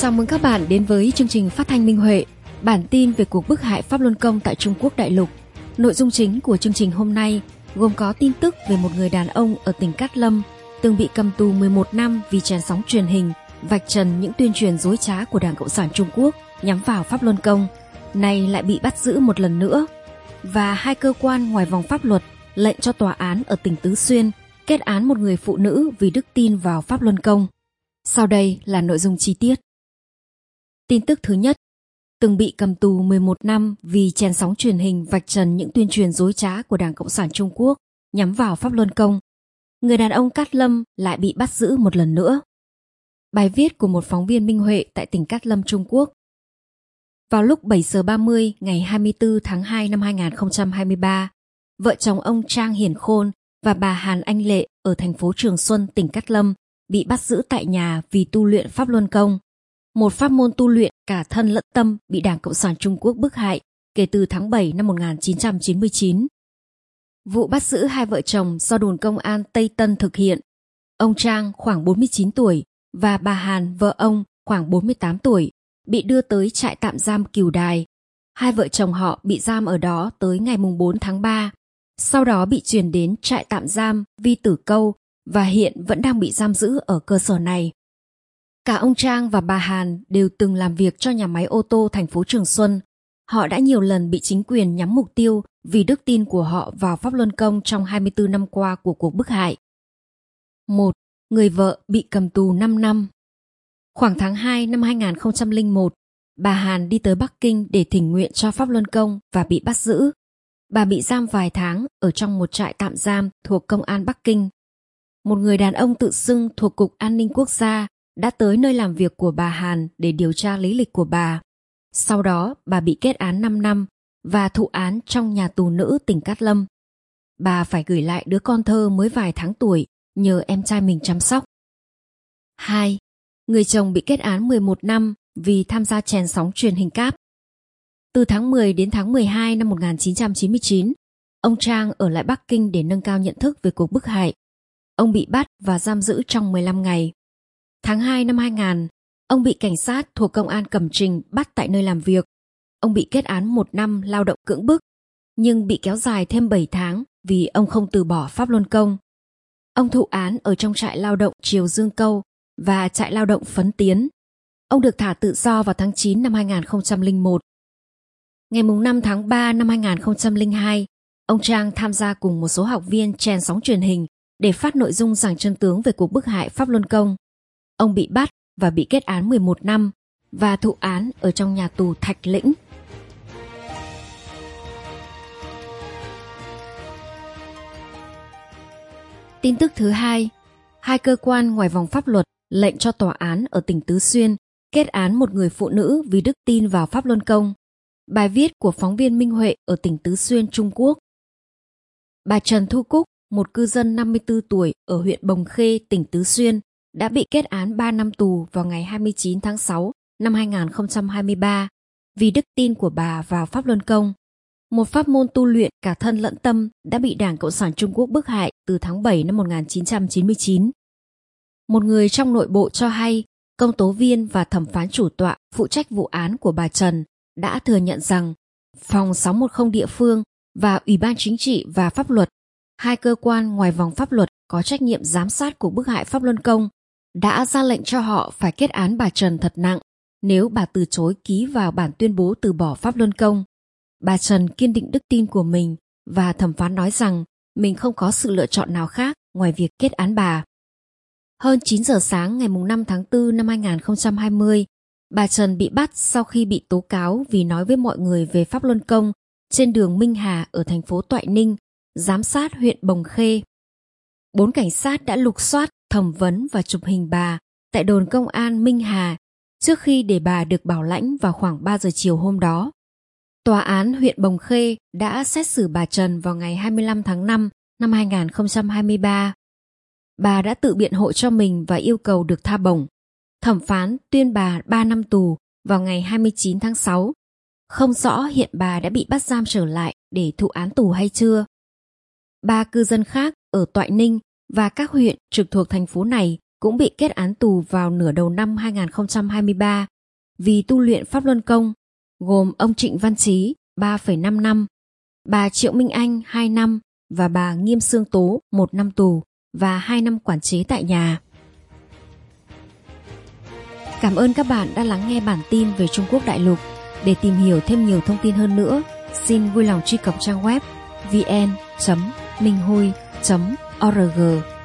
Chào mừng các bạn đến với chương trình phát thanh Minh Huệ, bản tin về cuộc bức hại Pháp Luân Công tại Trung Quốc đại lục. Nội dung chính của chương trình hôm nay gồm có tin tức về một người đàn ông ở tỉnh Cát Lâm từng bị cầm tù 11 năm vì chèn sóng truyền hình, vạch trần những tuyên truyền dối trá của Đảng Cộng sản Trung Quốc nhắm vào Pháp Luân Công, nay lại bị bắt giữ một lần nữa. Và hai cơ quan ngoài vòng pháp luật lệnh cho tòa án ở tỉnh Tứ Xuyên kết án một người phụ nữ vì đức tin vào Pháp Luân Công. Sau đây là nội dung chi tiết. Tin tức thứ nhất, từng bị cầm tù 11 năm vì chèn sóng truyền hình vạch trần những tuyên truyền dối trá của Đảng Cộng sản Trung Quốc nhắm vào Pháp Luân Công. Người đàn ông Cát Lâm lại bị bắt giữ một lần nữa. Bài viết của một phóng viên Minh Huệ tại tỉnh Cát Lâm, Trung Quốc. Vào lúc 7 giờ 30 ngày 24 tháng 2 năm 2023, vợ chồng ông Trang Hiển Khôn và bà Hàn Anh Lệ ở thành phố Trường Xuân, tỉnh Cát Lâm bị bắt giữ tại nhà vì tu luyện Pháp Luân Công, một pháp môn tu luyện cả thân lẫn tâm bị Đảng Cộng sản Trung Quốc bức hại kể từ tháng 7 năm 1999. Vụ bắt giữ hai vợ chồng do đồn công an Tây Tân thực hiện. Ông Trang khoảng 49 tuổi và bà Hàn, vợ ông, khoảng 48 tuổi, bị đưa tới trại tạm giam Cừu Đài. Hai vợ chồng họ bị giam ở đó tới ngày 4 tháng 3, sau đó bị chuyển đến trại tạm giam Vi Tử Câu và hiện vẫn đang bị giam giữ ở cơ sở này. Cả ông Trang và bà Hàn đều từng làm việc cho nhà máy ô tô thành phố Trường Xuân. Họ đã nhiều lần bị chính quyền nhắm mục tiêu vì đức tin của họ vào Pháp Luân Công trong 24 năm qua của cuộc bức hại. 1. Người vợ bị cầm tù 5 năm. Khoảng tháng 2 năm 2001, bà Hàn đi tới Bắc Kinh để thỉnh nguyện cho Pháp Luân Công và bị bắt giữ. Bà bị giam vài tháng ở trong một trại tạm giam thuộc Công an Bắc Kinh. Một người đàn ông tự xưng thuộc Cục An ninh Quốc gia đã tới nơi làm việc của bà Hàn để điều tra lý lịch của bà. Sau đó, bà bị kết án 5 năm và thụ án trong nhà tù nữ tỉnh Cát Lâm. Bà phải gửi lại đứa con thơ mới vài tháng tuổi nhờ em trai mình chăm sóc. 2. Người chồng bị kết án 11 năm vì tham gia chèn sóng truyền hình cáp. Từ tháng 10 đến tháng 12 năm 1999, ông Trang ở lại Bắc Kinh để nâng cao nhận thức về cuộc bức hại. Ông bị bắt và giam giữ trong 15 ngày. Tháng 2 năm 2000, ông bị cảnh sát thuộc Công an Cẩm Trình bắt tại nơi làm việc. Ông bị kết án 1 năm lao động cưỡng bức, nhưng bị kéo dài thêm 7 tháng vì ông không từ bỏ Pháp Luân Công. Ông thụ án ở trong trại lao động Triều Dương Câu và trại lao động Phấn Tiến. Ông được thả tự do vào tháng 9 năm 2001. Ngày 5 tháng 3 năm 2002, ông Trang tham gia cùng một số học viên chèn sóng truyền hình để phát nội dung giảng chân tướng về cuộc bức hại Pháp Luân Công. Ông bị bắt và bị kết án 11 năm và thụ án ở trong nhà tù Thạch Lĩnh. Tin tức thứ hai, hai cơ quan ngoài vòng pháp luật lệnh cho tòa án ở tỉnh Tứ Xuyên kết án một người phụ nữ vì đức tin vào Pháp Luân Công. Bài viết của phóng viên Minh Huệ ở tỉnh Tứ Xuyên, Trung Quốc. Bà Trần Thu Cúc, một cư dân 54 tuổi ở huyện Bồng Khê, tỉnh Tứ Xuyên, đã bị kết án 3 năm tù vào ngày 29 tháng 6 năm 2023 vì đức tin của bà vào Pháp Luân Công, một pháp môn tu luyện cả thân lẫn tâm đã bị Đảng Cộng sản Trung Quốc bức hại từ tháng 7 năm 1999. Một người trong nội bộ cho hay, công tố viên và thẩm phán chủ tọa phụ trách vụ án của bà Trần đã thừa nhận rằng Phòng 610 địa phương và Ủy ban Chính trị và Pháp luật, hai cơ quan ngoài vòng pháp luật có trách nhiệm giám sát cuộc bức hại Pháp Luân Công, đã ra lệnh cho họ phải kết án bà Trần thật nặng nếu bà từ chối ký vào bản tuyên bố từ bỏ Pháp Luân Công. Bà Trần kiên định đức tin của mình và thẩm phán nói rằng mình không có sự lựa chọn nào khác ngoài việc kết án bà. Hơn 9 giờ sáng ngày 5 tháng 4 năm 2020, bà Trần bị bắt sau khi bị tố cáo vì nói với mọi người về Pháp Luân Công trên đường Minh Hà ở thành phố Toại Ninh, giám sát huyện Bồng Khê. 4 cảnh sát đã lục soát, thẩm vấn và chụp hình bà tại đồn công an Minh Hà trước khi để bà được bảo lãnh vào khoảng 3 giờ chiều hôm đó. Tòa án huyện Bồng Khê đã xét xử bà Trần vào ngày 25 tháng 5 năm 2023. Bà đã tự biện hộ cho mình và yêu cầu được tha bổng. Thẩm phán tuyên bà 3 năm tù vào ngày 29 tháng 6. Không rõ hiện bà đã bị bắt giam trở lại để thụ án tù hay chưa. 3 cư dân khác ở Toại Ninh và các huyện trực thuộc thành phố này cũng bị kết án tù vào nửa đầu năm 2023 vì tu luyện Pháp Luân Công, gồm ông Trịnh Văn Trí 3,5 năm, bà Triệu Minh Anh 2 năm và bà Nghiêm Xương Tố 1 năm tù và 2 năm quản chế tại nhà. Cảm ơn các bạn đã lắng nghe bản tin về Trung Quốc đại lục. Để tìm hiểu thêm nhiều thông tin hơn nữa, xin vui lòng truy cập trang web vn.minhui.org.